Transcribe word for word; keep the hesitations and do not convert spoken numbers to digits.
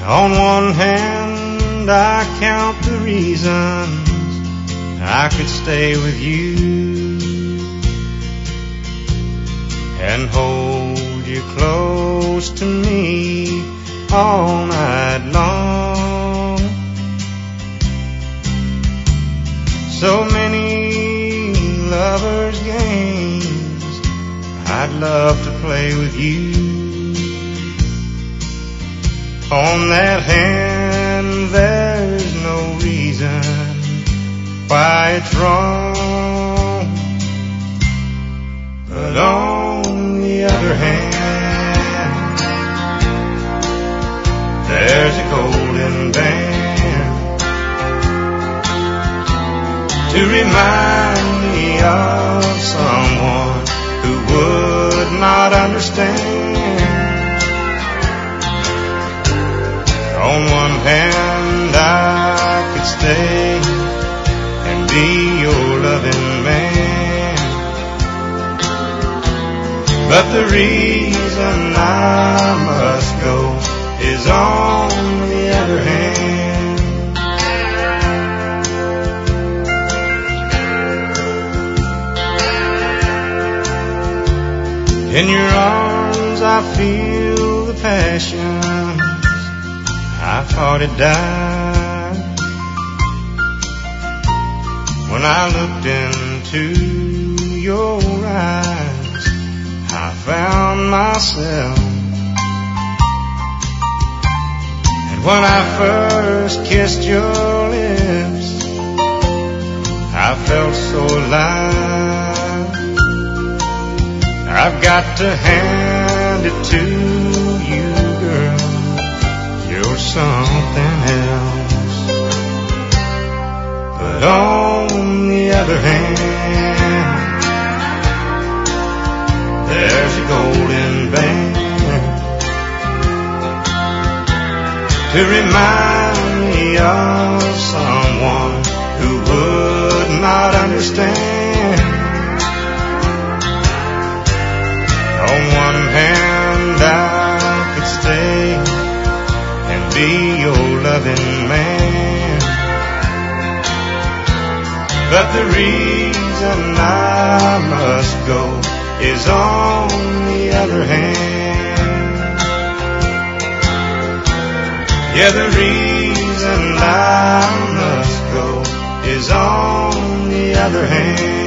On one hand, I count the reasons I could stay with you and hold you close to me all night long. So many lovers' games I'd love to play with you. On that hand, there's no reason why it's wrong. But on the other hand, there's a golden band to remind me of someone who would not understand. On one hand, I could stay and be your loving man, but the reason I must go is on the other hand. In your arms I feel the passion I thought it died. When I looked into your eyes, I found myself. And when I first kissed your lips, I felt so alive. I've got to hand it to you, girl, you're something else. But on the other hand, there's a golden band to remind me of someone who would not understand. On one hand, I could stay and be your loving man, but the reason I must go is on the other hand. Yeah, the reason I must go is on the other hand.